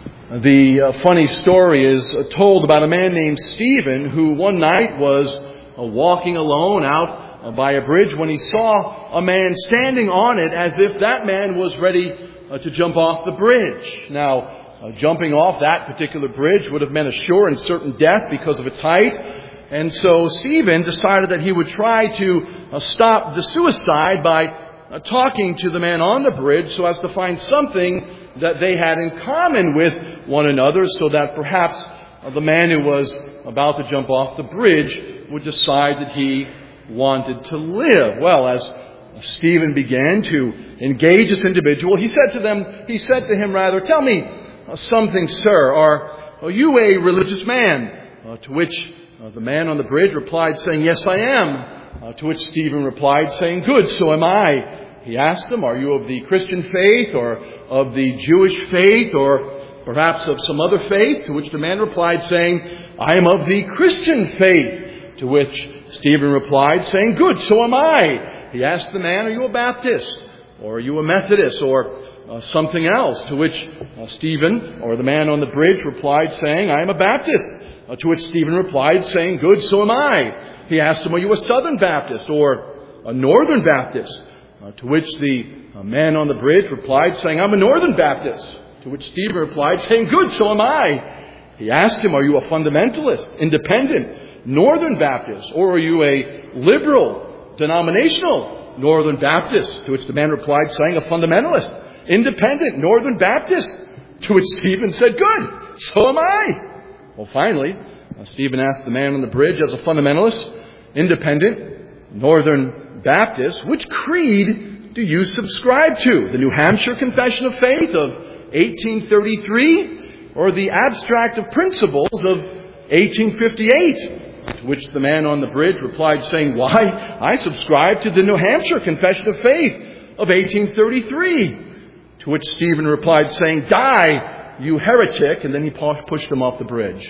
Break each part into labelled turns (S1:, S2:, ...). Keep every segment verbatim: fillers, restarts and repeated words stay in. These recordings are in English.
S1: The uh, funny story is uh, told about a man named Stephen who one night was uh, walking alone out uh, by a bridge when he saw a man standing on it as if that man was ready uh, to jump off the bridge. Now, uh, jumping off that particular bridge would have meant a sure and certain death because of its height. And so Stephen decided that he would try to uh, stop the suicide by uh, talking to the man on the bridge so as to find something that they had in common with one another, so that perhaps uh, the man who was about to jump off the bridge would decide that he wanted to live. Well, as Stephen began to engage this individual, he said to them, he said to him rather, "Tell me uh, something, sir. Are, are you a religious man?" Uh, to which uh, the man on the bridge replied, saying, "Yes, I am." Uh, to which Stephen replied, saying, "Good, so am I." He asked them, "Are you of the Christian faith, or of the Jewish faith, or perhaps of some other faith?" To which the man replied, saying, "I am of the Christian faith." To which Stephen replied, saying, "Good, so am I." He asked the man, "Are you a Baptist, or are you a Methodist, or uh, something else?" To which uh, Stephen, or the man on the bridge, replied, saying, "I am a Baptist." Uh, to which Stephen replied, saying, "Good, so am I." He asked him, "Are you a Southern Baptist, or a Northern Baptist?" Uh, to which the uh, man on the bridge replied, saying, "I'm a Northern Baptist." To which Stephen replied, saying, "Good, so am I." He asked him, "Are you a fundamentalist, independent, Northern Baptist, or are you a liberal, denominational Northern Baptist?" To which the man replied, saying, "A fundamentalist, independent, Northern Baptist." To which Stephen said, "Good, so am I." Well, finally, uh, Stephen asked the man on the bridge, as a fundamentalist, independent, Northern Baptist, which creed do you subscribe to? The New Hampshire Confession of Faith of eighteen thirty-three or the Abstract of Principles of eighteen fifty-eight? To which the man on the bridge replied, saying, "Why, I subscribe to the New Hampshire Confession of Faith of eighteen thirty-three. To which Stephen replied, saying, "Die, you heretic," and then he pushed him off the bridge.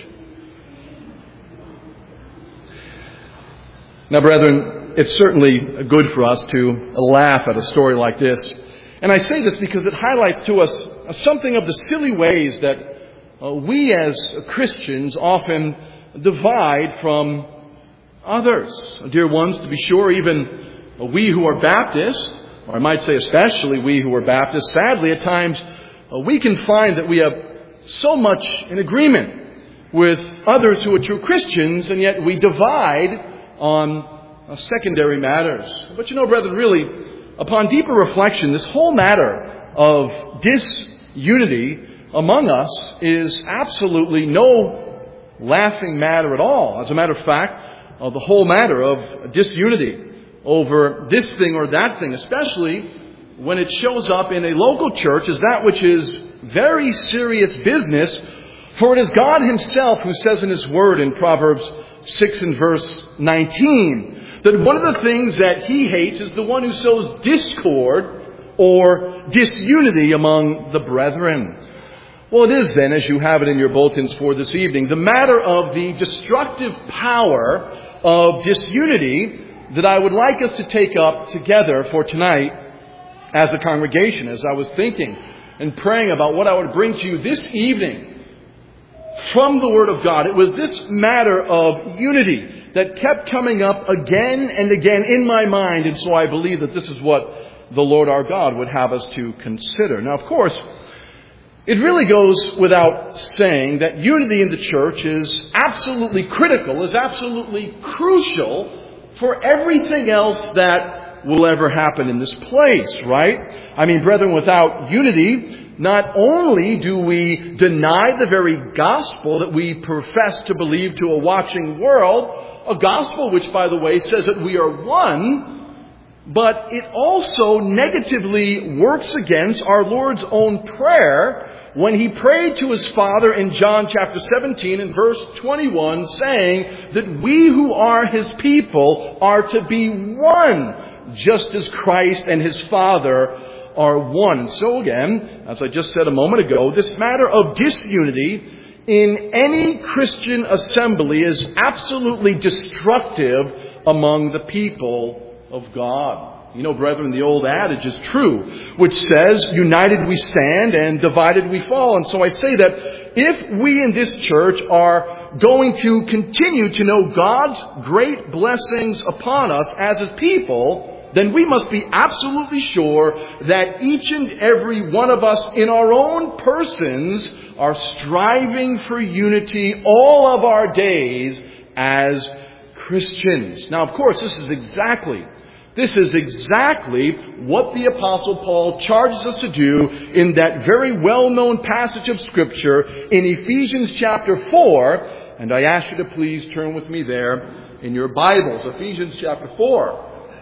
S1: Now, brethren, it's certainly good for us to laugh at a story like this. And I say this because it highlights to us something of the silly ways that uh, we as Christians often divide from others. Dear ones, to be sure, even we who are Baptists, or I might say especially we who are Baptists, sadly at times uh, we can find that we have so much in agreement with others who are true Christians, and yet we divide on Uh, secondary matters. But you know, brethren, really, upon deeper reflection, this whole matter of disunity among us is absolutely no laughing matter at all. As a matter of fact, uh, the whole matter of disunity over this thing or that thing, especially when it shows up in a local church, is that which is very serious business. For it is God Himself who says in His Word in Proverbs six and verse nineteen, that one of the things that He hates is the one who sows discord or disunity among the brethren. Well, it is then, as you have it in your bulletins for this evening, the matter of the destructive power of disunity that I would like us to take up together for tonight as a congregation. As I was thinking and praying about what I would bring to you this evening from the Word of God, it was this matter of unity that kept coming up again and again in my mind. And so I believe that this is what the Lord our God would have us to consider. Now, of course, it really goes without saying that unity in the church is absolutely critical, is absolutely crucial for everything else that will ever happen in this place, right? I mean, brethren, without unity, not only do we deny the very gospel that we profess to believe to a watching world, a gospel which, by the way, says that we are one, but it also negatively works against our Lord's own prayer when He prayed to His Father in John chapter seventeen and verse twenty-one, saying that we who are His people are to be one, just as Christ and His Father are one. And so again, as I just said a moment ago, this matter of disunity in any Christian assembly is absolutely destructive among the people of God. You know, brethren, the old adage is true, which says, united we stand and divided we fall. And so I say that if we in this church are going to continue to know God's great blessings upon us as His people, then we must be absolutely sure that each and every one of us in our own persons are striving for unity all of our days as Christians. Now, of course, this is exactly, this is exactly what the Apostle Paul charges us to do in that very well-known passage of Scripture in Ephesians chapter four. And I ask you to please turn with me there in your Bibles. Ephesians chapter four.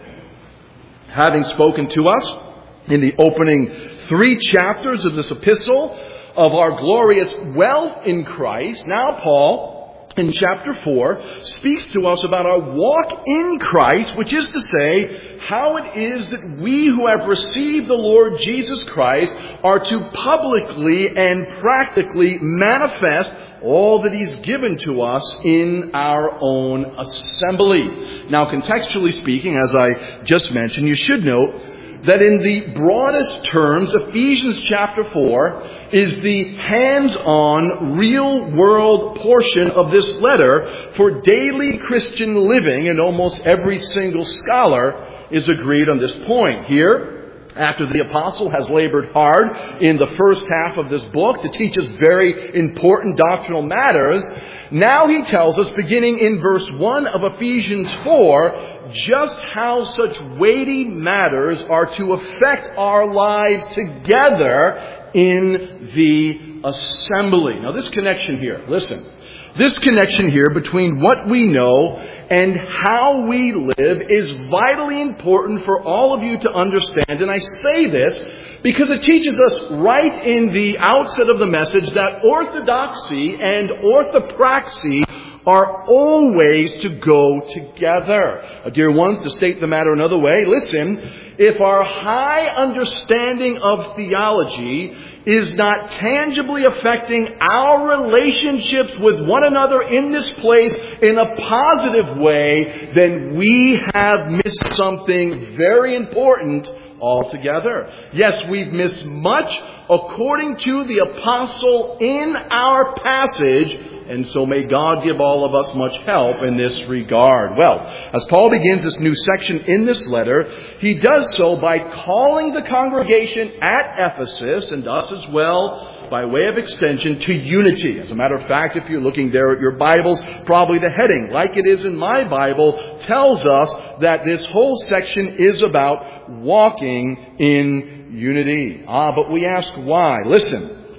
S1: Having spoken to us in the opening three chapters of this epistle of our glorious wealth in Christ, now Paul, in chapter four, speaks to us about our walk in Christ, which is to say, how it is that we who have received the Lord Jesus Christ are to publicly and practically manifest all that He's given to us in our own assembly. Now, contextually speaking, as I just mentioned, you should note that in the broadest terms, Ephesians chapter four is the hands-on, real-world portion of this letter for daily Christian living, and almost every single scholar is agreed on this point. Here, after the apostle has labored hard in the first half of this book to teach us very important doctrinal matters, now he tells us, beginning in verse one of Ephesians four, just how such weighty matters are to affect our lives together in the assembly. Now, this connection here, listen. This connection here between what we know and how we live is vitally important for all of you to understand. And I say this because it teaches us right in the outset of the message that orthodoxy and orthopraxy are always to go together. Uh, dear ones, to state the matter another way, listen, if our high understanding of theology is not tangibly affecting our relationships with one another in this place in a positive way, then we have missed something very important altogether. Yes, we've missed much according to the apostle in our passage, and so may God give all of us much help in this regard. Well, as Paul begins this new section in this letter, he does so by calling the congregation at Ephesus, and us as well, by way of extension, to unity. As a matter of fact, if you're looking there at your Bibles, probably the heading, like it is in my Bible, tells us that this whole section is about walking in unity. Ah, but we ask why. Listen,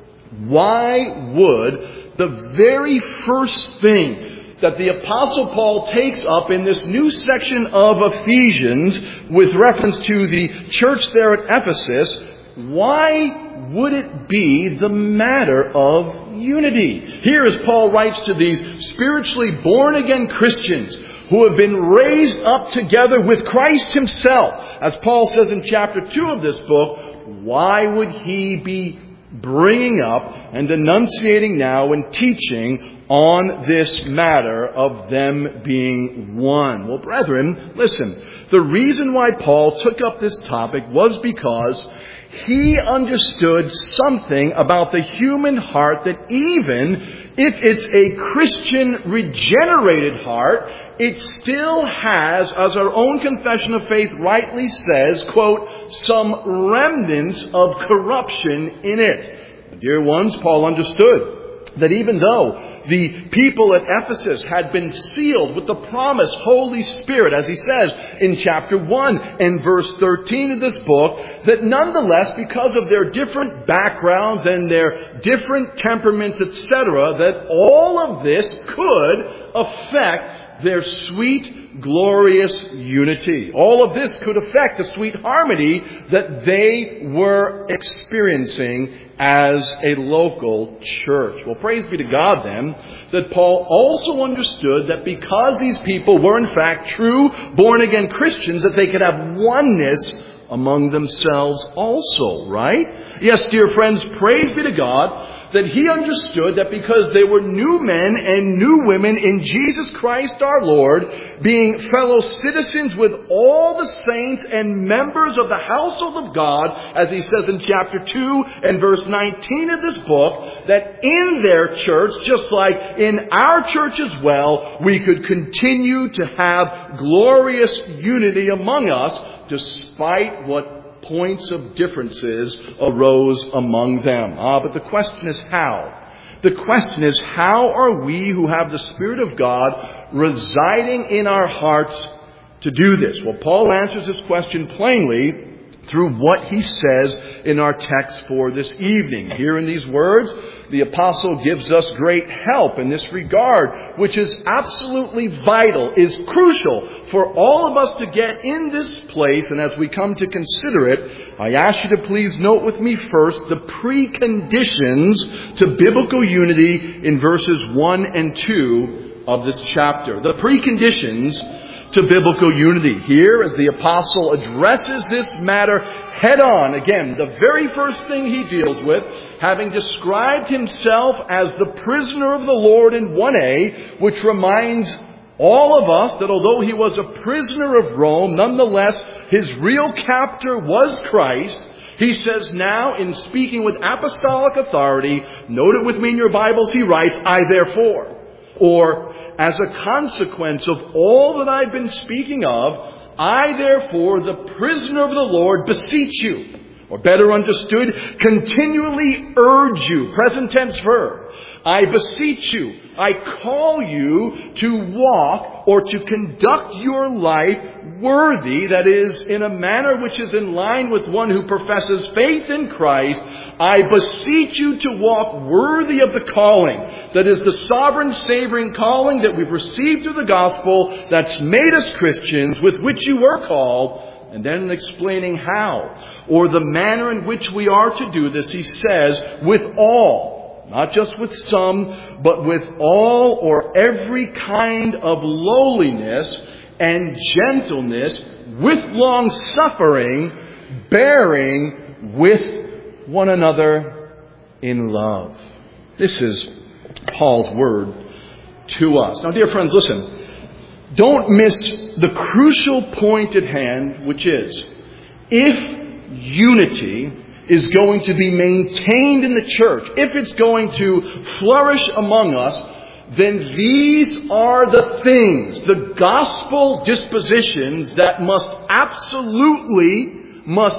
S1: why would the very first thing that the Apostle Paul takes up in this new section of Ephesians with reference to the church there at Ephesus, why would it be the matter of unity? Here, as Paul writes to these spiritually born-again Christians who have been raised up together with Christ Himself, as Paul says in chapter two of this book, why would he be bringing up and enunciating now and teaching on this matter of them being one? Well, brethren, listen. The reason why Paul took up this topic was because he understood something about the human heart that even if it's a Christian regenerated heart, it still has, as our own confession of faith rightly says, quote, some remnants of corruption in it. Dear ones, Paul understood that even though the people at Ephesus had been sealed with the promised Holy Spirit, as he says in chapter one and verse thirteen of this book, that nonetheless, because of their different backgrounds and their different temperaments, et cetera, that all of this could affect their sweet, glorious unity. All of this could affect the sweet harmony that they were experiencing as a local church. Well, praise be to God then, that Paul also understood that because these people were in fact true born-again Christians, that they could have oneness among themselves also, right? Yes, dear friends, praise be to God that he understood that because they were new men and new women in Jesus Christ our Lord, being fellow citizens with all the saints and members of the household of God, as he says in chapter two and verse nineteen of this book, that in their church, just like in our church as well, we could continue to have glorious unity among us, despite what points of differences arose among them. Ah, but the question is how? The question is, how are we who have the Spirit of God residing in our hearts to do this? Well, Paul answers this question plainly through what he says in our text for this evening. Here in these words, the apostle gives us great help in this regard, which is absolutely vital, is crucial for all of us to get in this place. And as we come to consider it, I ask you to please note with me first the preconditions to biblical unity in verses one and two of this chapter. The preconditions to biblical unity. Here, as the apostle addresses this matter head on, again, the very first thing he deals with, having described himself as the prisoner of the Lord in one A, which reminds all of us that although he was a prisoner of Rome, nonetheless, his real captor was Christ. He says now, in speaking with apostolic authority, note it with me in your Bibles, he writes, I therefore, or as a consequence of all that I've been speaking of, I therefore, the prisoner of the Lord, beseech you, or better understood, continually urge you, present tense verb, I beseech you, I call you to walk or to conduct your life worthy, that is, in a manner which is in line with one who professes faith in Christ. I beseech you to walk worthy of the calling, that is the sovereign, savoring calling that we've received through the gospel that's made us Christians, with which you were called. And then explaining how, or the manner in which we are to do this, he says, with all, not just with some, but with all or every kind of lowliness and gentleness, with long suffering, bearing with one another in love. This is Paul's word to us. Now, dear friends, listen. Don't miss the crucial point at hand, which is, if unity is going to be maintained in the church, if it's going to flourish among us, then these are the things, the gospel dispositions that must absolutely, must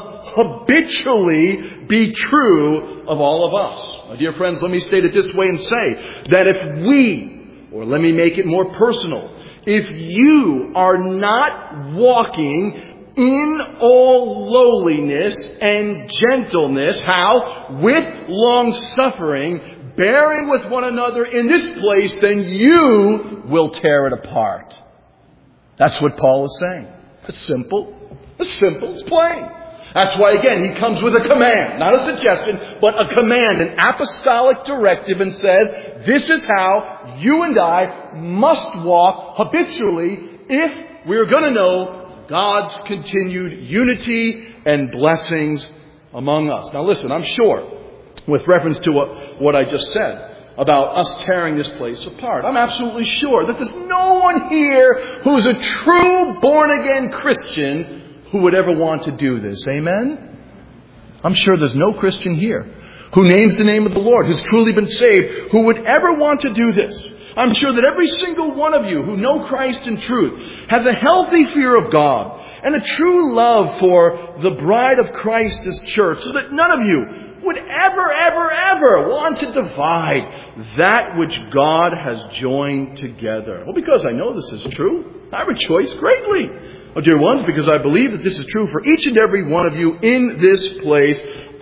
S1: habitually be true of all of us. My dear friends, let me state it this way and say that if we, or let me make it more personal, if you are not walking in all lowliness and gentleness, how? With long suffering, bearing with one another in this place, then you will tear it apart. That's what Paul is saying. It's simple. It's simple. It's plain. That's why, again, he comes with a command, not a suggestion, but a command, an apostolic directive, and says, this is how you and I must walk habitually if we're going to know God's continued unity and blessings among us. Now listen, I'm sure, with reference to what, what I just said about us tearing this place apart, I'm absolutely sure that there's no one here who's a true born-again Christian who would ever want to do this. Amen? I'm sure there's no Christian here who names the name of the Lord, who's truly been saved, who would ever want to do this. I'm sure that every single one of you who know Christ in truth has a healthy fear of God and a true love for the bride of Christ, His church, so that none of you would ever, ever, ever want to divide that which God has joined together. Well, because I know this is true, I rejoice greatly. Oh, dear ones, because I believe that this is true for each and every one of you in this place,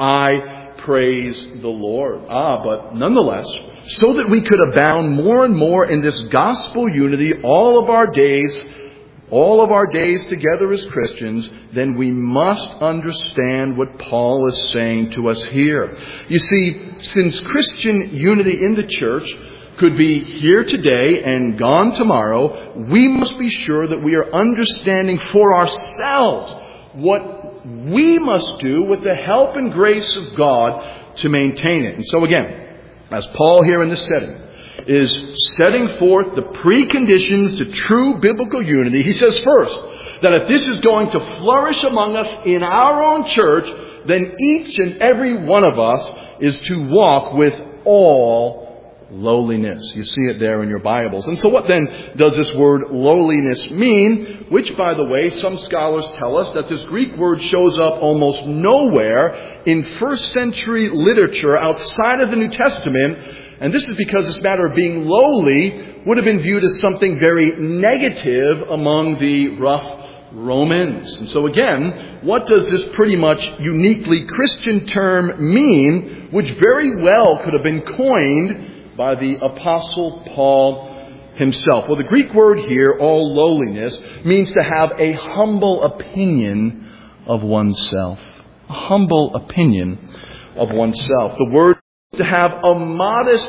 S1: I praise the Lord. Ah, but nonetheless, so that we could abound more and more in this gospel unity all of our days, all of our days together as Christians, then we must understand what Paul is saying to us here. You see, since Christian unity in the church could be here today and gone tomorrow, we must be sure that we are understanding for ourselves what we must do with the help and grace of God to maintain it. And so again, as Paul here in this setting is setting forth the preconditions to true biblical unity, he says first that if this is going to flourish among us in our own church, then each and every one of us is to walk with all lowliness. You see it there in your Bibles. And so what then does this word lowliness mean? Which, by the way, some scholars tell us that this Greek word shows up almost nowhere in first century literature outside of the New Testament. And this is because this matter of being lowly would have been viewed as something very negative among the rough Romans. And so again, what does this pretty much uniquely Christian term mean, which very well could have been coined by the Apostle Paul himself? Well, the Greek word here, all lowliness, means to have a humble opinion of oneself. A humble opinion of oneself. The word to have a modest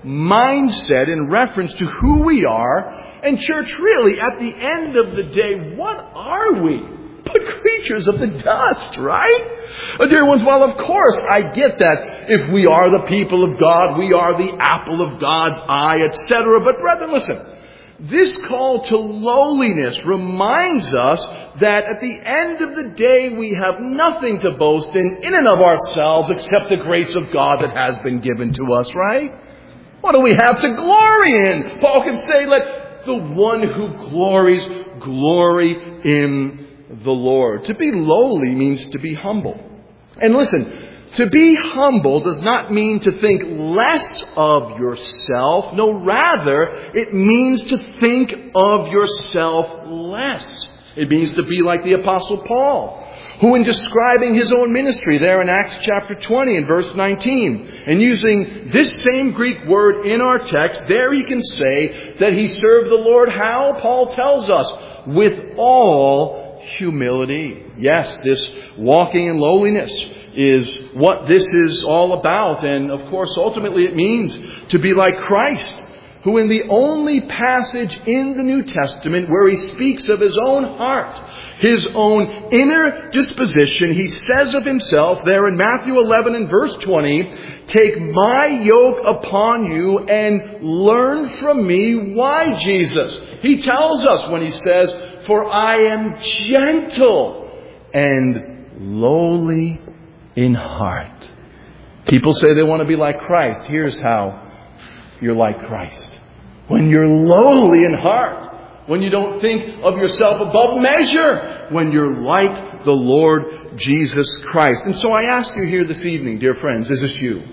S1: mindset in reference to who we are. And church, really, at the end of the day, what are we? But creatures of the dust, right? Uh, dear ones, well, of course, I get that if we are the people of God, we are the apple of God's eye, et cetera. But brethren, listen, this call to lowliness reminds us that at the end of the day, we have nothing to boast in, in and of ourselves, except the grace of God that has been given to us, right? What do we have to glory in? Paul can say, let the one who glories, glory in the Lord. To be lowly means to be humble. And listen, to be humble does not mean to think less of yourself. No, rather, it means to think of yourself less. It means to be like the Apostle Paul, who in describing his own ministry there in Acts chapter twenty and verse nineteen, and using this same Greek word in our text, there he can say that he served the Lord how? Paul tells us, with all humility. Yes, this walking in lowliness is what this is all about. And of course, ultimately it means to be like Christ, who in the only passage in the New Testament where he speaks of his own heart, his own inner disposition, he says of himself there in Matthew eleven and verse twenty, take my yoke upon you and learn from me. Why, Jesus? He tells us when he says, for I am gentle and lowly in heart. People say they want to be like Christ. Here's how you're like Christ. When you're lowly in heart. When you don't think of yourself above measure. When you're like the Lord Jesus Christ. And so I ask you here this evening, dear friends, is this you?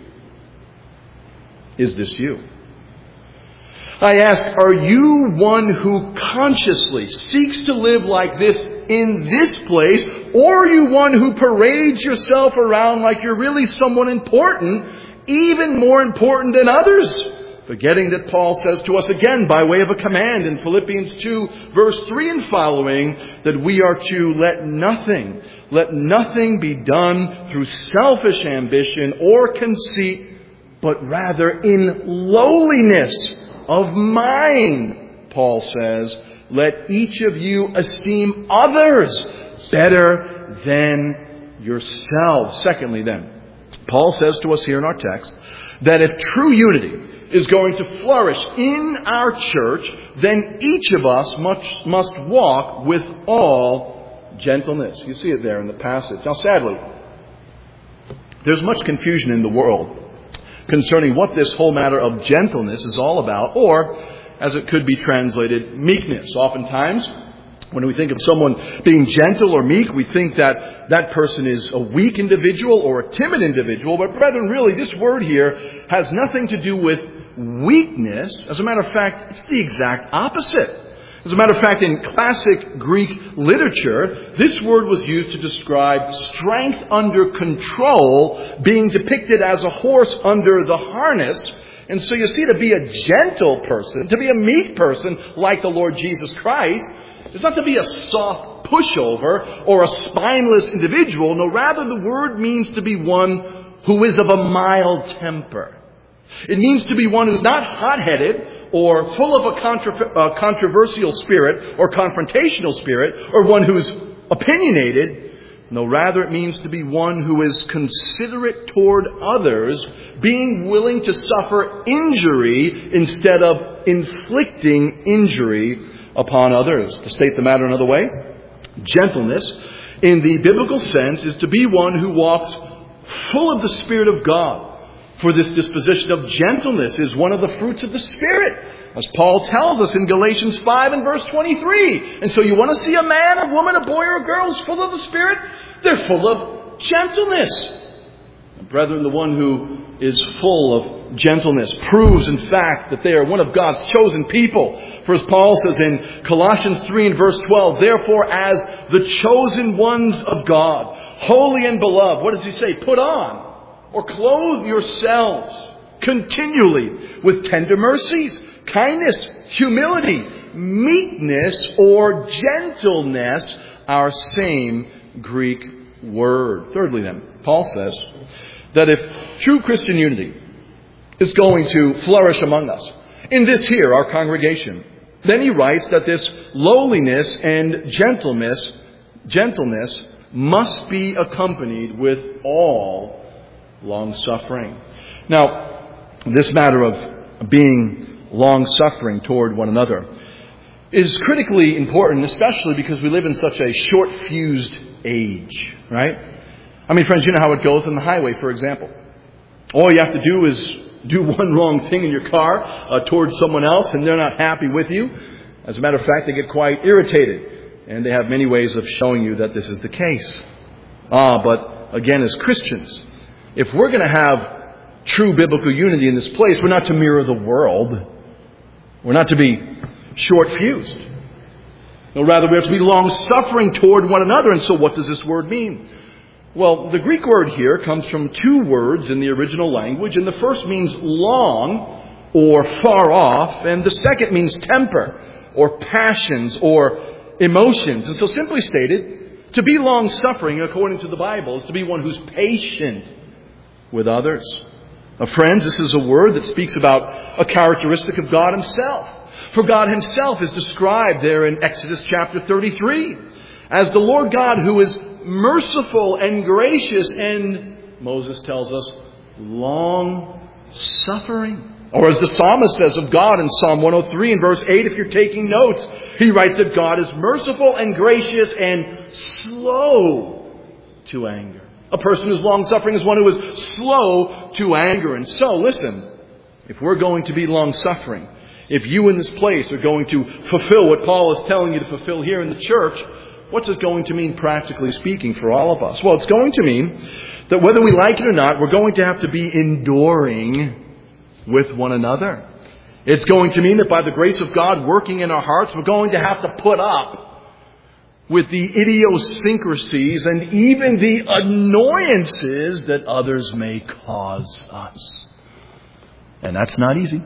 S1: Is this you? I ask, are you one who consciously seeks to live like this in this place? Or are you one who parades yourself around like you're really someone important, even more important than others? Forgetting that Paul says to us again by way of a command in Philippians two verse three and following that we are to let nothing, let nothing be done through selfish ambition or conceit, but rather in lowliness of mind, Paul says, let each of you esteem others better than yourselves. Secondly then, Paul says to us here in our text that if true unity is going to flourish in our church, then each of us must, must walk with all gentleness. You see it there in the passage. Now sadly, there's much confusion in the world concerning what this whole matter of gentleness is all about, or, as it could be translated, meekness. Oftentimes, when we think of someone being gentle or meek, we think that that person is a weak individual or a timid individual. But brethren, really, this word here has nothing to do with weakness. As a matter of fact, it's the exact opposite. As a matter of fact, in classic Greek literature, this word was used to describe strength under control, being depicted as a horse under the harness. And so you see, to be a gentle person, to be a meek person like the Lord Jesus Christ, is not to be a soft pushover or a spineless individual. No, rather the word means to be one who is of a mild temper. It means to be one who's not hot-headed or full of a contra- uh, controversial spirit or confrontational spirit, or one who's opinionated, No, rather it means to be one who is considerate toward others, being willing to suffer injury instead of inflicting injury upon others. To state the matter another way, gentleness in the biblical sense is to be one who walks full of the Spirit of God. For this disposition of gentleness is one of the fruits of the Spirit, as Paul tells us in Galatians five and verse twenty-three. And so you want to see a man, a woman, a boy, or a girl who's full of the Spirit? They're full of gentleness. Brethren, the one who is full of gentleness proves, in fact, that they are one of God's chosen people. For as Paul says in Colossians three and verse twelve, therefore as the chosen ones of God, holy and beloved, what does he say? Put on or clothe yourselves continually with tender mercies, kindness, humility, meekness, or gentleness, our same Greek word. Thirdly then, Paul says that if true Christian unity is going to flourish among us, in this here, our congregation, then he writes that this lowliness and gentleness, gentleness must be accompanied with all long-suffering. Now, this matter of being long-suffering toward one another is critically important, especially because we live in such a short-fused age, right? I mean, friends, you know how it goes on the highway, for example. All you have to do is do one wrong thing in your car uh, towards someone else, and they're not happy with you. As a matter of fact, they get quite irritated, and they have many ways of showing you that this is the case. Ah, but again, as Christians, if we're going to have true biblical unity in this place, we're not to mirror the world. We're not to be short-fused. No, rather, we have to be long-suffering toward one another. And so what does this word mean? Well, the Greek word here comes from two words in the original language. And the first means long or far off. And the second means temper or passions or emotions. And so simply stated, to be long-suffering, according to the Bible, is to be one who's patient with others. Now, friends, this is a word that speaks about a characteristic of God Himself. For God Himself is described there in Exodus chapter thirty-three as the Lord God who is merciful and gracious and, Moses tells us, long-suffering. Or as the psalmist says of God in Psalm one oh three and verse eight, if you're taking notes, he writes that God is merciful and gracious and slow to anger. A person who's long-suffering is one who is slow to anger. And so, listen, if we're going to be long-suffering, if you in this place are going to fulfill what Paul is telling you to fulfill here in the church, what's it going to mean practically speaking for all of us? Well, it's going to mean that whether we like it or not, we're going to have to be enduring with one another. It's going to mean that by the grace of God working in our hearts, we're going to have to put up with the idiosyncrasies and even the annoyances that others may cause us. And that's not easy.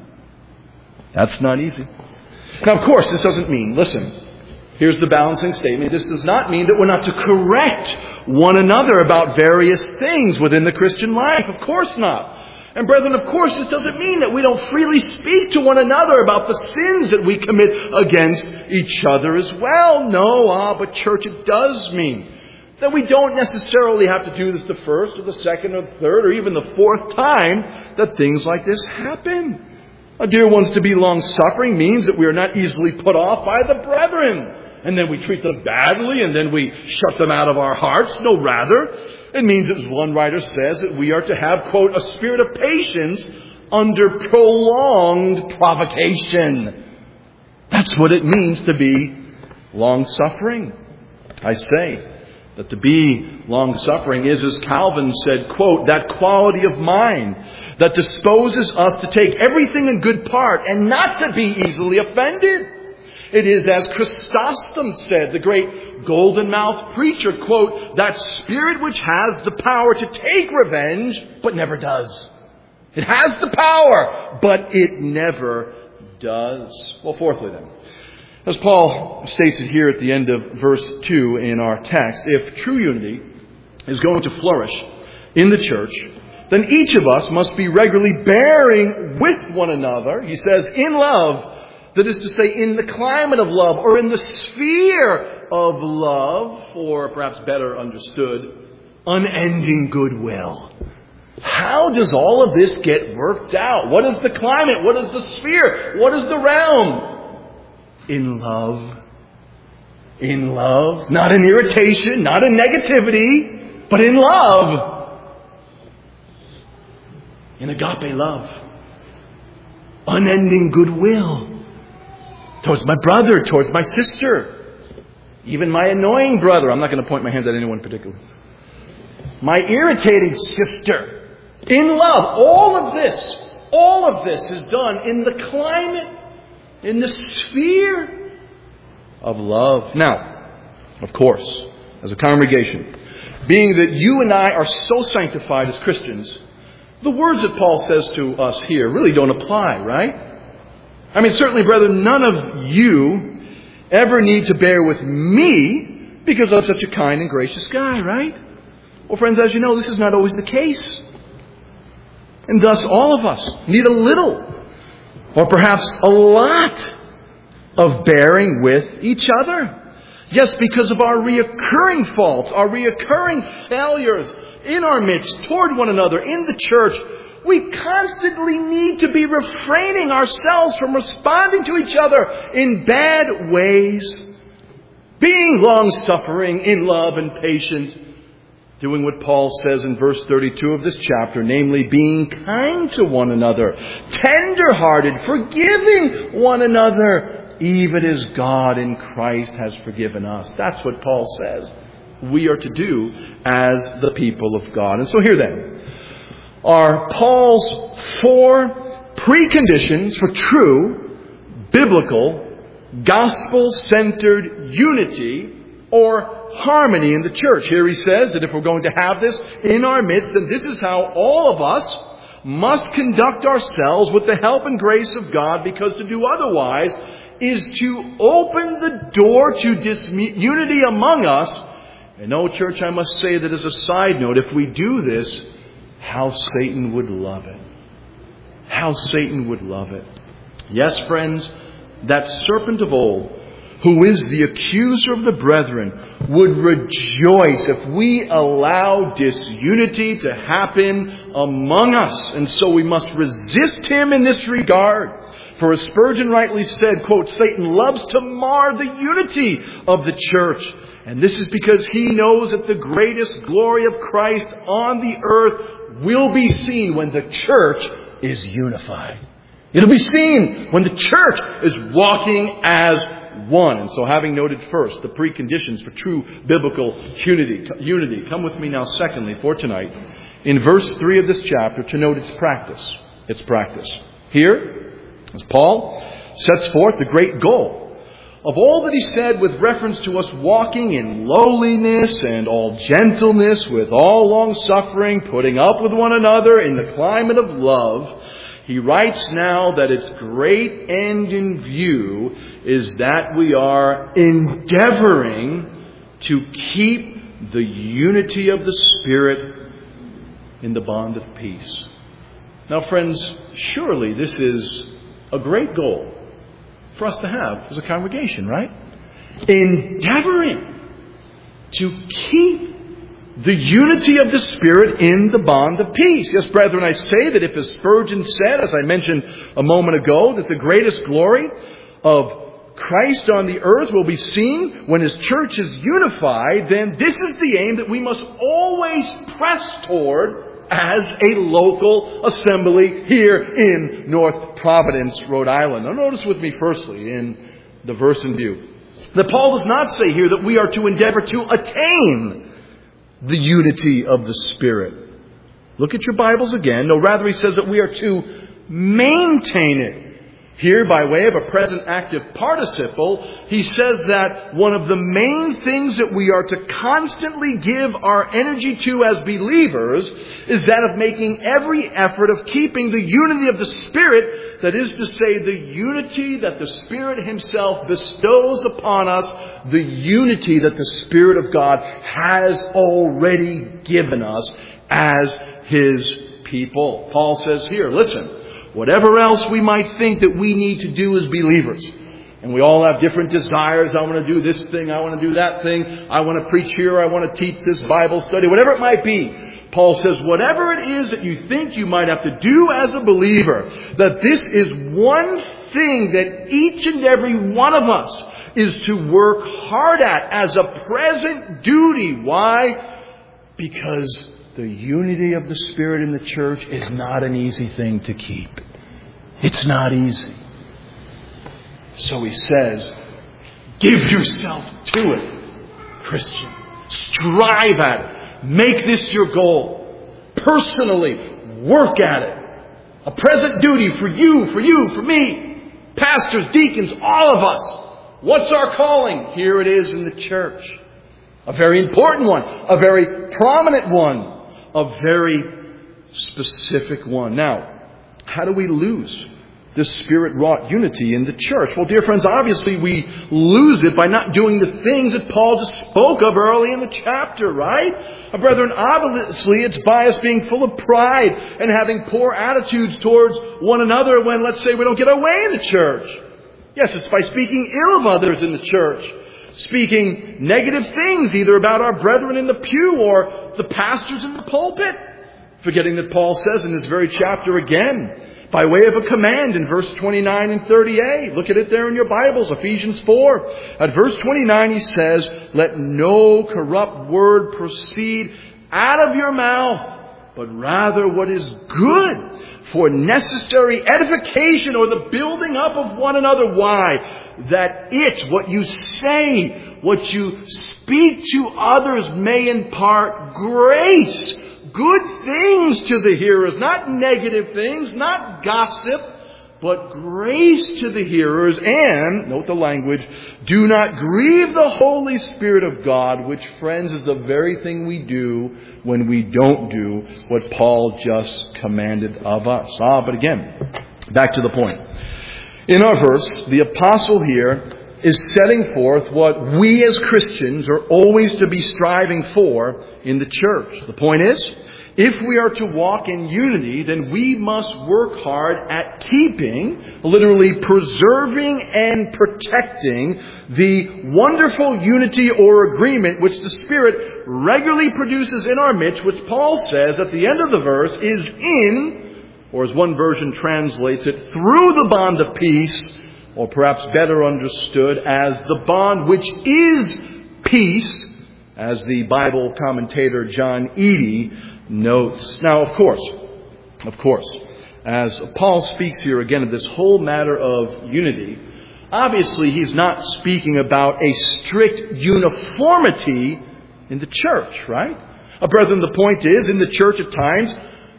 S1: That's not easy. Now, of course, this doesn't mean, listen, here's the balancing statement. This does not mean that we're not to correct one another about various things within the Christian life. Of course not. And brethren, of course, this doesn't mean that we don't freely speak to one another about the sins that we commit against each other as well. No, ah, but church, it does mean that we don't necessarily have to do this the first or the second or the third or even the fourth time that things like this happen. Uh, dear ones, to be long-suffering means that we are not easily put off by the brethren. And then we treat them badly and then we shut them out of our hearts. No, rather, it means, as one writer says, that we are to have, quote, a spirit of patience under prolonged provocation. That's what it means to be long-suffering. I say that to be long-suffering is, as Calvin said, quote, that quality of mind that disposes us to take everything in good part and not to be easily offended. It is, as Chrysostom said, the great golden-mouthed preacher, quote, that spirit which has the power to take revenge, but never does. It has the power, but it never does. Well, fourthly then, as Paul states it here at the end of verse two in our text, if true unity is going to flourish in the church, then each of us must be regularly bearing with one another, he says, in love. That is to say, in the climate of love or in the sphere of love, or perhaps better understood, unending goodwill. How does all of this get worked out? What is the climate? What is the sphere? What is the realm? In love. In love. Not in irritation, not in negativity, but in love. In agape love. Unending goodwill. Towards my brother, towards my sister. Even my annoying brother. I'm not going to point my hand at anyone particularly. My irritating sister. In love. All of this, all of this is done in the climate, in the sphere of love. Now, of course, as a congregation, being that you and I are so sanctified as Christians, the words that Paul says to us here really don't apply, right? I mean, certainly, brethren, none of you ever need to bear with me because I'm such a kind and gracious guy, right? Well, friends, as you know, this is not always the case. And thus all of us need a little, or perhaps a lot, of bearing with each other. Yes, because of our reoccurring faults, our reoccurring failures in our midst, toward one another, in the church, we constantly need to be refraining ourselves from responding to each other in bad ways, being long-suffering, in love and patient, doing what Paul says in verse thirty-two of this chapter, namely being kind to one another, tender-hearted, forgiving one another, even as God in Christ has forgiven us. That's what Paul says we are to do as the people of God. And so here then are Paul's four preconditions for true, biblical, gospel-centered unity or harmony in the church. Here he says that if we're going to have this in our midst, then this is how all of us must conduct ourselves with the help and grace of God, because to do otherwise is to open the door to disunity among us. And oh, church, I must say that as a side note, if we do this, how Satan would love it. How Satan would love it. Yes, friends, that serpent of old, who is the accuser of the brethren, would rejoice if we allow disunity to happen among us. And so we must resist him in this regard. For as Spurgeon rightly said, quote, Satan loves to mar the unity of the church. And this is because he knows that the greatest glory of Christ on the earth will be seen when the church is unified. It'll be seen when the church is walking as one. And so having noted first the preconditions for true biblical unity, unity, come with me now secondly for tonight in verse three of this chapter to note its practice. Its practice. Here, as Paul sets forth the great goal of all that he said with reference to us walking in lowliness and all gentleness, with all long suffering, putting up with one another in the climate of love, he writes now that its great end in view is that we are endeavoring to keep the unity of the Spirit in the bond of peace. Now, friends, surely this is a great goal for us to have as a congregation, right? Endeavoring to keep the unity of the Spirit in the bond of peace. Yes, brethren, I say that if, as Spurgeon said, as I mentioned a moment ago, that the greatest glory of Christ on the earth will be seen when His church is unified, then this is the aim that we must always press toward as a local assembly here in North Providence, Rhode Island. Now notice with me firstly in the verse in view that Paul does not say here that we are to endeavor to attain the unity of the Spirit. Look at your Bibles again. No, rather he says that we are to maintain it. Here, by way of a present active participle, he says that one of the main things that we are to constantly give our energy to as believers is that of making every effort of keeping the unity of the Spirit, that is to say, the unity that the Spirit Himself bestows upon us, the unity that the Spirit of God has already given us as His people. Paul says here, listen, whatever else we might think that we need to do as believers, And we all have different desires. I want to do this thing. I want to do that thing. I want to preach here. I want to teach this Bible study. Whatever it might be. Paul says, whatever it is that you think you might have to do as a believer, that this is one thing that each and every one of us is to work hard at as a present duty. Why? Because the unity of the Spirit in the church is not an easy thing to keep. It's not easy. So he says, give yourself to it, Christian. Strive at it. Make this your goal. Personally, work at it. A present duty for you, for you, for me. Pastors, deacons, all of us. What's our calling? Here it is in the church. A very important one. A very prominent one. A very specific one. Now, how do we lose this Spirit-wrought unity in the church? Well, dear friends, obviously we lose it by not doing the things that Paul just spoke of early in the chapter, right? Uh, brethren, obviously it's by us being full of pride and having poor attitudes towards one another when, let's say, we don't get our way in the church. Yes, it's by speaking ill of others in the church. Speaking negative things either about our brethren in the pew or the pastors in the pulpit. Forgetting that Paul says in this very chapter again, by way of a command in verse twenty-nine and thirty a. Look at it there in your Bibles, Ephesians four. At verse twenty-nine he says, let no corrupt word proceed out of your mouth, but rather what is good for necessary edification or the building up of one another. Why? That it, what you say, what you speak to others may impart grace, good things to the hearers, not negative things, not gossip, but grace to the hearers. And, note the language, do not grieve the Holy Spirit of God, which, friends, is the very thing we do when we don't do what Paul just commanded of us. Ah, but again, back to the point. In our verse, the apostle here is setting forth what we as Christians are always to be striving for in the church. The point is, if we are to walk in unity, then we must work hard at keeping, literally preserving and protecting the wonderful unity or agreement which the Spirit regularly produces in our midst, which Paul says at the end of the verse is in, or as one version translates it, through the bond of peace, or perhaps better understood as the bond which is peace, as the Bible commentator John Eadie notes. Now, of course, of course, as Paul speaks here again of this whole matter of unity, obviously he's not speaking about a strict uniformity in the church, right? Uh, brethren, the point is, in the church at times,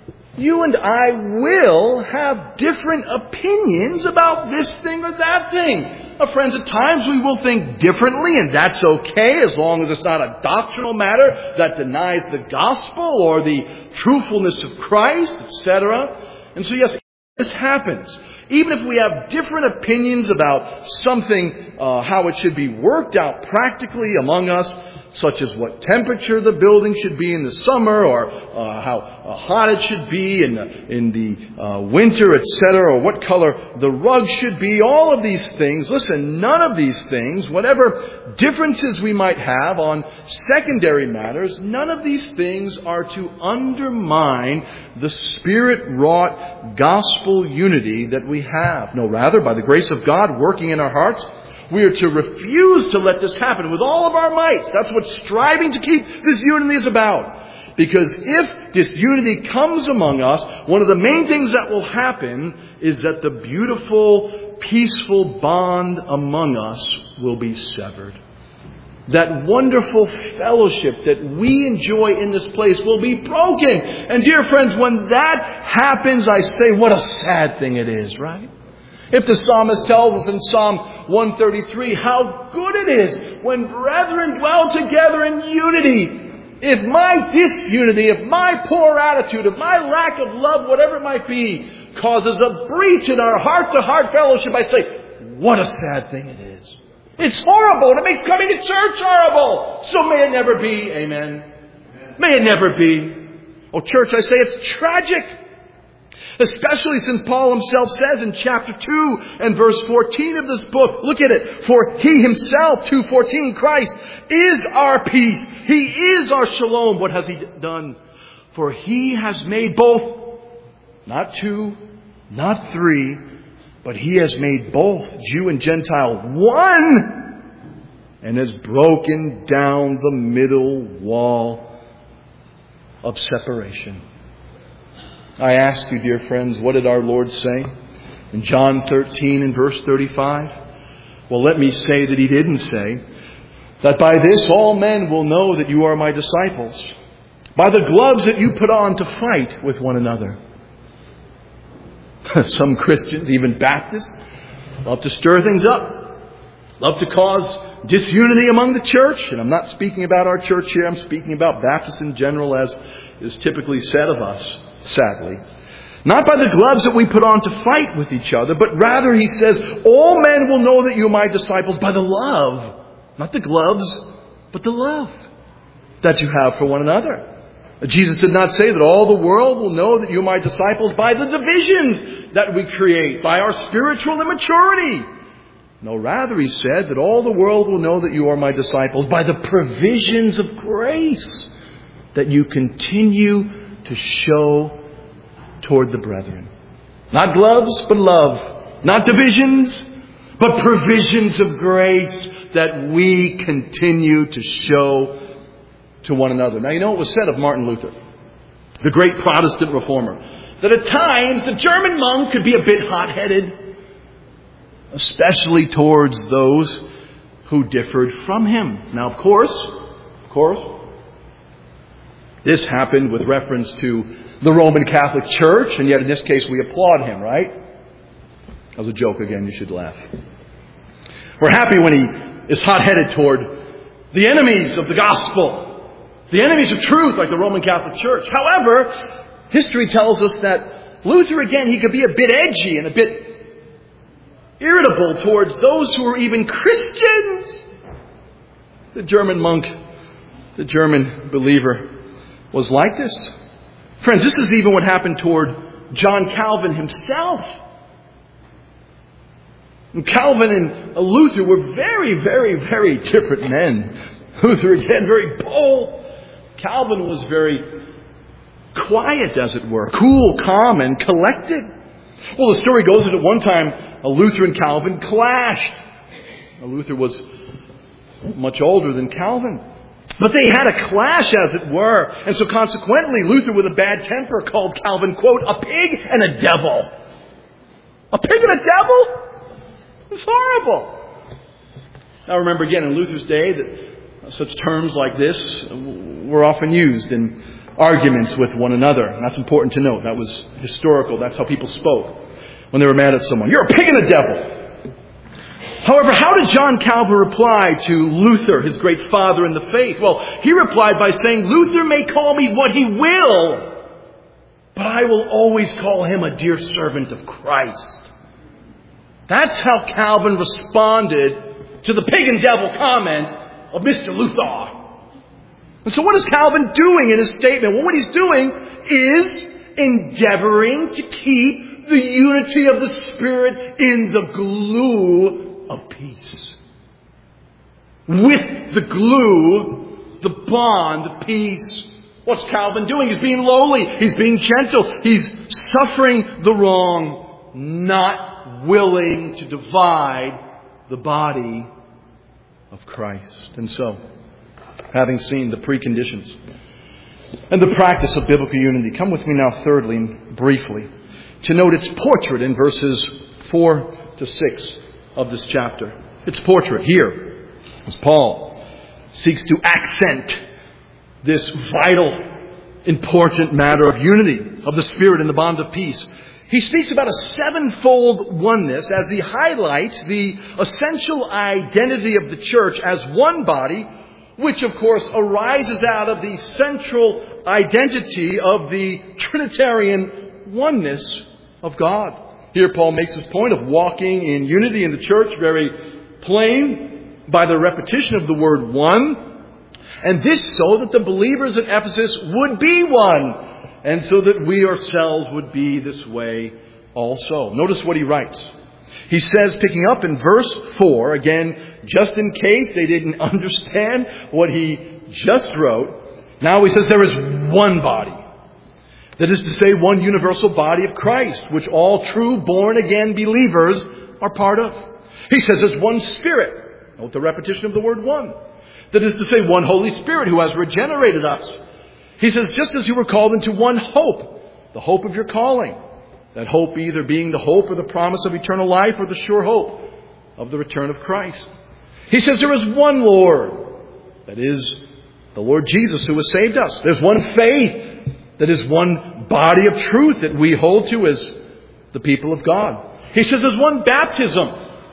S1: you and I will have different opinions about this thing or that thing. Uh, friends, at times we will think differently, and that's okay as long as it's not a doctrinal matter that denies the gospel or the truthfulness of Christ, et cetera. And so, yes, this happens. Even if we have different opinions about something, uh, how it should be worked out practically among us, such as what temperature the building should be in the summer, or uh, how uh, hot it should be in the, in the uh, winter, et cetera, or what color the rug should be. All of these things, listen, none of these things, whatever differences we might have on secondary matters, none of these things are to undermine the Spirit-wrought gospel unity that we have. No, rather, by the grace of God working in our hearts, we are to refuse to let this happen with all of our mights. That's what striving to keep this unity is about. Because if disunity comes among us, one of the main things that will happen is that the beautiful, peaceful bond among us will be severed. That wonderful fellowship that we enjoy in this place will be broken. And dear friends, when that happens, I say, what a sad thing it is, right? If the psalmist tells us in Psalm one thirty-three how good it is when brethren dwell together in unity. If my disunity, if my poor attitude, if my lack of love, whatever it might be, causes a breach in our heart-to-heart fellowship, I say, what a sad thing it is. It's horrible. It makes coming to church horrible. So may it never be. Amen. May it never be. Oh, church, I say it's tragic. Especially since Paul himself says in chapter two and verse fourteen of this book, look at it, for He Himself, two fourteen, Christ is our peace. He is our shalom. What has He done? For He has made both, not two, not three, but He has made both, Jew and Gentile, one, and has broken down the middle wall of separation. I ask you, dear friends, what did our Lord say in John thirteen and verse thirty-five? Well, let me say that He didn't say that by this all men will know that you are my disciples, by the gloves that you put on to fight with one another. Some Christians, even Baptists, love to stir things up, love to cause disunity among the church. And I'm not speaking about our church here, I'm speaking about Baptists in general, as is typically said of us. Sadly. Not by the gloves that we put on to fight with each other, but rather, He says, all men will know that you are my disciples by the love, not the gloves, but the love that you have for one another. Jesus did not say that all the world will know that you are my disciples by the divisions that we create, by our spiritual immaturity. No, rather He said that all the world will know that you are my disciples by the provisions of grace that you continue to show toward the brethren. Not gloves, but love. Not divisions, but provisions of grace that we continue to show to one another. Now, you know what was said of Martin Luther, the great Protestant reformer, that at times the German monk could be a bit hot-headed, especially towards those who differed from him. Now, of course, of course, this happened with reference to the Roman Catholic Church, and yet in this case we applaud him, right? That was a joke again, you should laugh. We're happy when he is hot-headed toward the enemies of the gospel, the enemies of truth, like the Roman Catholic Church. However, history tells us that Luther, again, he could be a bit edgy and a bit irritable towards those who were even Christians. The German monk, the German believer, was like this. Friends, this is even what happened toward John Calvin himself. And Calvin and Luther were very, very, very different men. Luther, again, very bold. Calvin was very quiet, as it were, cool, calm, and collected. Well, the story goes that at one time, Luther and Calvin clashed. Luther was much older than Calvin. But they had a clash, as it were. And so consequently, Luther, with a bad temper, called Calvin, quote, a pig and a devil. A pig and a devil? It's horrible. Now remember again, in Luther's day, that such terms like this were often used in arguments with one another. And that's important to note. That was historical. That's how people spoke when they were mad at someone. You're a pig and a devil. However, how did John Calvin reply to Luther, his great father in the faith? Well, he replied by saying, Luther may call me what he will, but I will always call him a dear servant of Christ. That's how Calvin responded to the pig and devil comment of Mister Luther. And so what is Calvin doing in his statement? Well, what he's doing is endeavoring to keep the unity of the Spirit in the glue of peace. With the glue, the bond of peace. What's Calvin doing? He's being lowly. He's being gentle. He's suffering the wrong, not willing to divide the body of Christ. And so, having seen the preconditions and the practice of biblical unity, come with me now thirdly and briefly to note its portrait in verses four to six of this chapter. Its portrait here, as Paul seeks to accent this vital, important matter of unity of the Spirit in the bond of peace. He speaks about a sevenfold oneness as he highlights the essential identity of the church as one body, which of course arises out of the central identity of the Trinitarian oneness of God. Here Paul makes his point of walking in unity in the church very plain by the repetition of the word one. And this so that the believers at Ephesus would be one. and so that we ourselves would be this way also. Notice what he writes. He says, picking up in verse four, again, just in case they didn't understand what he just wrote, now he says there is one body. That is to say, one universal body of Christ, which all true born-again believers are part of. He says there's one Spirit. Note the repetition of the word one. That is to say, one Holy Spirit who has regenerated us. He says, just as you were called into one hope, the hope of your calling. That hope either being the hope or the promise of eternal life or the sure hope of the return of Christ. He says there is one Lord. That is the Lord Jesus who has saved us. There's one faith. That is one body of truth that we hold to as the people of God. He says there's one baptism.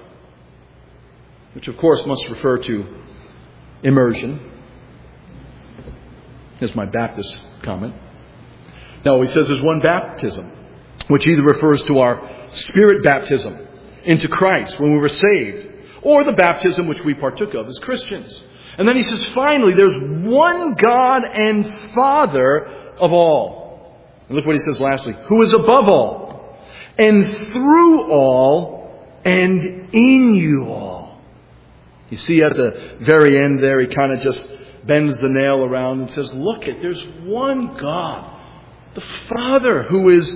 S1: Which of course must refer to immersion. Here's my Baptist comment. No, he says there's one baptism. Which either refers to our spirit baptism into Christ when we were saved. Or the baptism which we partook of as Christians. And then he says finally there's one God and Father of all. And look what he says lastly. Who is above all, and through all, and in you all. You see at the very end there, he kind of just bends the nail around and says, look it, there's one God, the Father, who is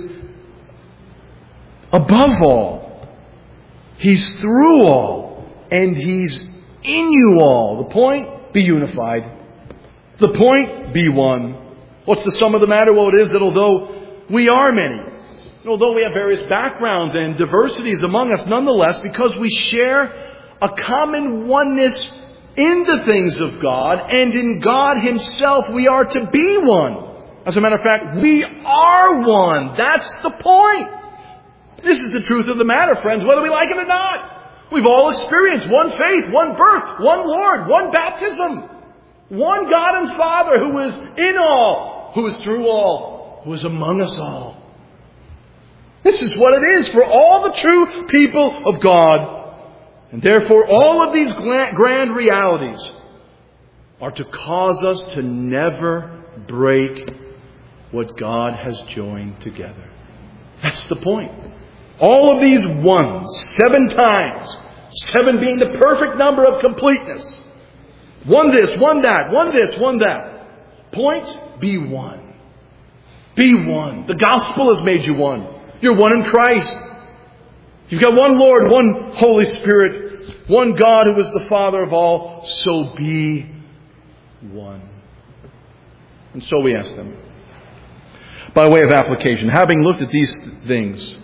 S1: above all. He's through all, and He's in you all. The point, be unified. The point, be one. What's the sum of the matter? Well, it is that although we are many, although we have various backgrounds and diversities among us, nonetheless, because we share a common oneness in the things of God and in God Himself, we are to be one. As a matter of fact, we are one. That's the point. This is the truth of the matter, friends, whether we like it or not. We've all experienced one faith, one birth, one Lord, one baptism. One God and Father who is in all, who is through all, who is among us all. This is what it is for all the true people of God. And therefore all of these grand realities are to cause us to never break what God has joined together. That's the point. All of these ones, seven times, seven being the perfect number of completeness. One this, one that, one this, one that. Point, be one. Be one. The gospel has made you one. You're one in Christ. You've got one Lord, one Holy Spirit, one God who is the Father of all. So be one. And so we ask them, by way of application, having looked at these things,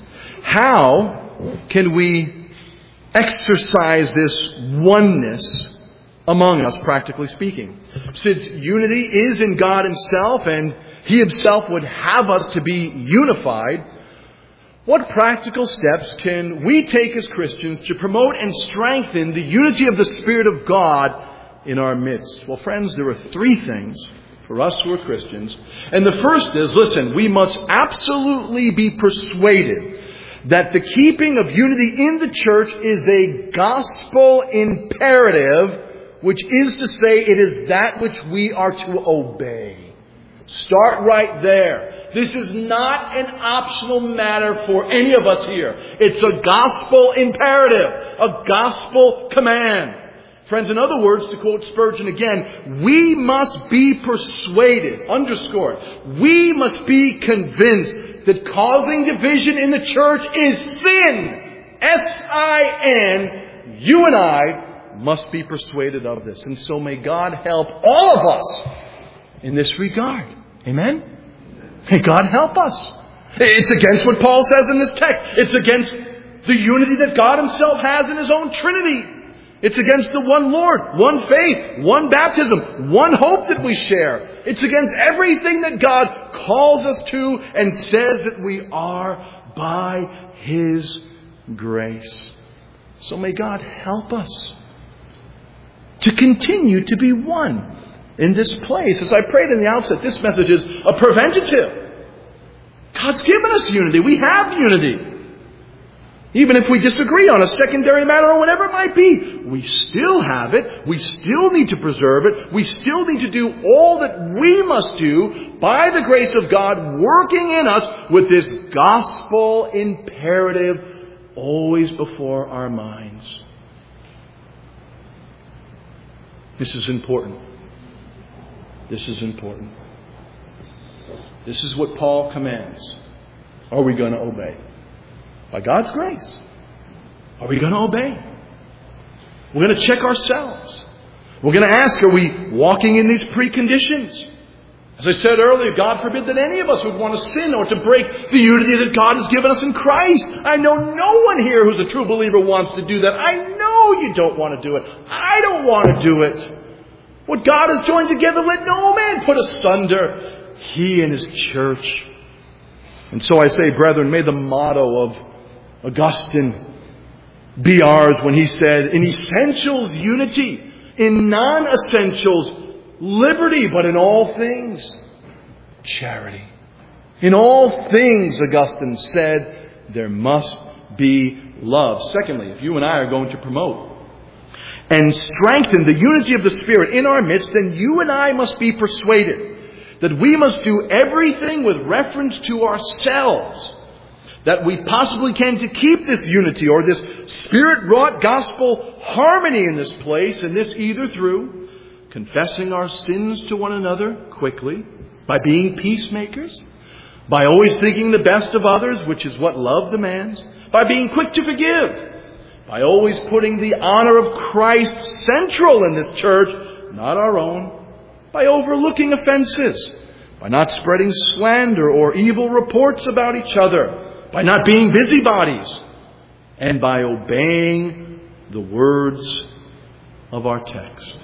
S1: how can we exercise this oneness among us, practically speaking? Since unity is in God Himself and He Himself would have us to be unified, what practical steps can we take as Christians to promote and strengthen the unity of the Spirit of God in our midst? Well, friends, there are three things for us who are Christians. And the first is, listen, we must absolutely be persuaded that the keeping of unity in the church is a gospel imperative, which is to say it is that which we are to obey. Start right there. This is not an optional matter for any of us here. It's a gospel imperative, a gospel command. Friends, in other words, to quote Spurgeon again, we must be persuaded, underscore it, we must be convinced that causing division in the church is sin. S I N. You and I must be persuaded of this. And so may God help all of us in this regard. Amen? May God help us. It's against what Paul says in this text. It's against the unity that God Himself has in His own Trinity. It's against the one Lord, one faith, one baptism, one hope that we share. It's against everything that God calls us to and says that we are by His grace. So may God help us to continue to be one in this place. As I prayed in the outset, this message is a preventative. God's given us unity. We have unity. Even if we disagree on a secondary matter or whatever it might be, we still have it. We still need to preserve it. We still need to do all that we must do by the grace of God working in us with this gospel imperative always before our minds. This is important. This is important. This is what Paul commands. Are we going to obey? By God's grace. Are we going to obey? We're going to check ourselves. We're going to ask, are we walking in these preconditions? As I said earlier, God forbid that any of us would want to sin or to break the unity that God has given us in Christ. I know no one here who's a true believer wants to do that. I know you don't want to do it. I don't want to do it. What God has joined together, let no man put asunder. He and His church. And so I say, brethren, may the motto of Augustine be ours when he said, in essentials, unity. In non-essentials, liberty. But in all things, charity. In all things, Augustine said, there must be love. Secondly, if you and I are going to promote and strengthen the unity of the Spirit in our midst, then you and I must be persuaded that we must do everything with reference to ourselves that we possibly can to keep this unity or this Spirit-wrought gospel harmony in this place, and this either through confessing our sins to one another quickly, by being peacemakers, by always thinking the best of others, which is what love demands, by being quick to forgive, by always putting the honor of Christ central in this church, not our own, by overlooking offenses, by not spreading slander or evil reports about each other, by not being busybodies, and by obeying the words of our text.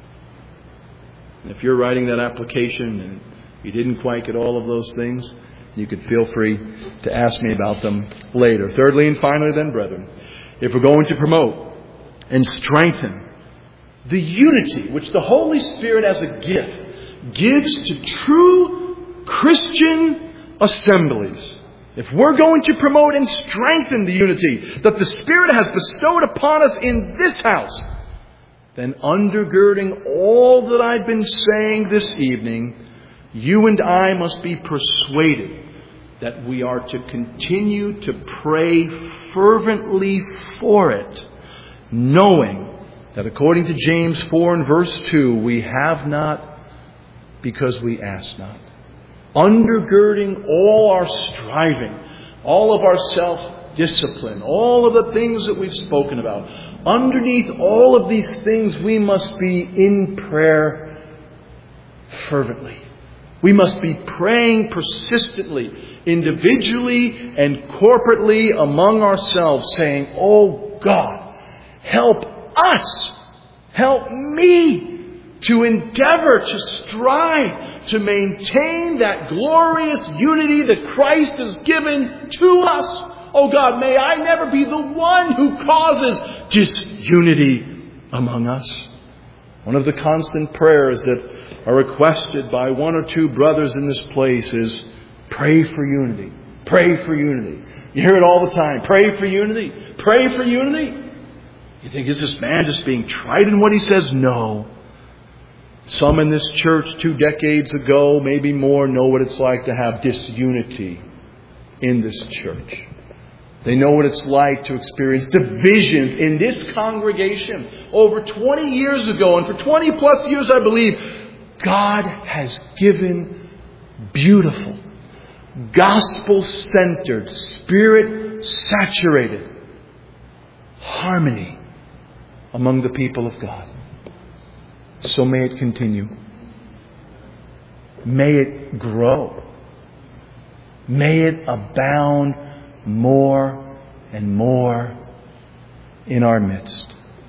S1: And if you're writing that application and you didn't quite get all of those things, you could feel free to ask me about them later. Thirdly and finally then, brethren, if we're going to promote and strengthen the unity which the Holy Spirit as a gift gives to true Christian assemblies, if we're going to promote and strengthen the unity that the Spirit has bestowed upon us in this house, then undergirding all that I've been saying this evening, you and I must be persuaded that we are to continue to pray fervently for it, knowing that according to James four and verse two, we have not because we ask not. Undergirding all our striving, all of our self-discipline, all of the things that we've spoken about. Underneath all of these things, we must be in prayer fervently. We must be praying persistently, individually and corporately among ourselves, saying, "Oh God, help us, help me to endeavor, to strive, to maintain that glorious unity that Christ has given to us. Oh God, may I never be the one who causes disunity among us." One of the constant prayers that are requested by one or two brothers in this place is, pray for unity. Pray for unity. You hear it all the time. Pray for unity. Pray for unity. You think, is this man just being trite in what he says? No. Some in this church two decades ago, maybe more, know what it's like to have disunity in this church. They know what it's like to experience divisions in this congregation. Over twenty years ago, and for twenty plus years, I believe, God has given beautiful, gospel-centered, Spirit-saturated harmony among the people of God. So may it continue. May it grow. May it abound more and more in our midst.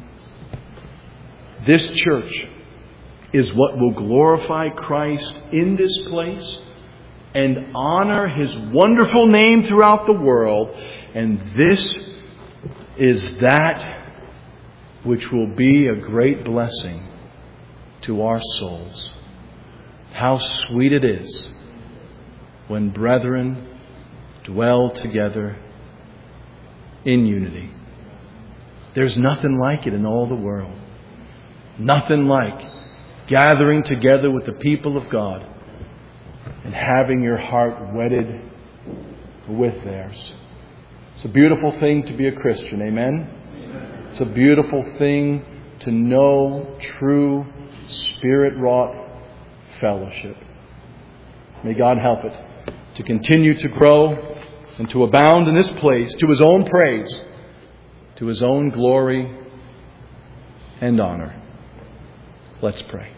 S1: This church is what will glorify Christ in this place and honor His wonderful name throughout the world. And this is that which will be a great blessing to our souls. How sweet it is when brethren dwell together in unity. There's nothing like it in all the world. Nothing like gathering together with the people of God and having your heart wedded with theirs. It's a beautiful thing to be a Christian. Amen? Amen. It's a beautiful thing to know true Spirit-wrought fellowship. May God help it to continue to grow and to abound in this place to His own praise, to His own glory and honor. Let's pray.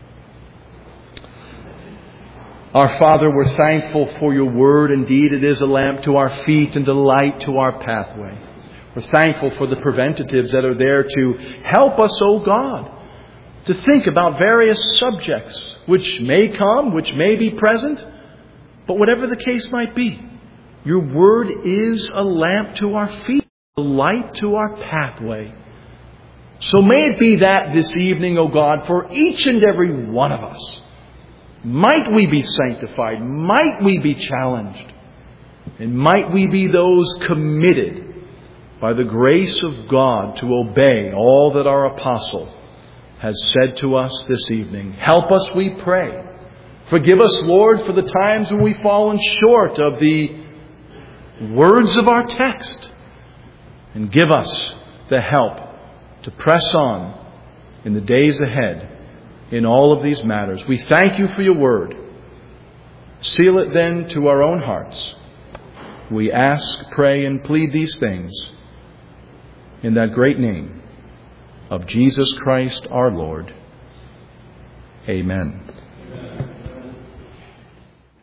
S1: Our Father, we're thankful for your word. Indeed, it is a lamp to our feet and a light to our pathway. We're thankful for the preventatives that are there to help us, O God, to think about various subjects which may come, which may be present, but whatever the case might be, your word is a lamp to our feet, a light to our pathway. So may it be that this evening, O God, for each and every one of us, might we be sanctified, might we be challenged, and might we be those committed by the grace of God to obey all that our apostle has said to us this evening. Help us, we pray. Forgive us, Lord, for the times when we've fallen short of the words of our text. And give us the help to press on in the days ahead in all of these matters. We thank you for your word. Seal it then to our own hearts. We ask, pray, and plead these things in that great name of Jesus Christ our Lord. Amen.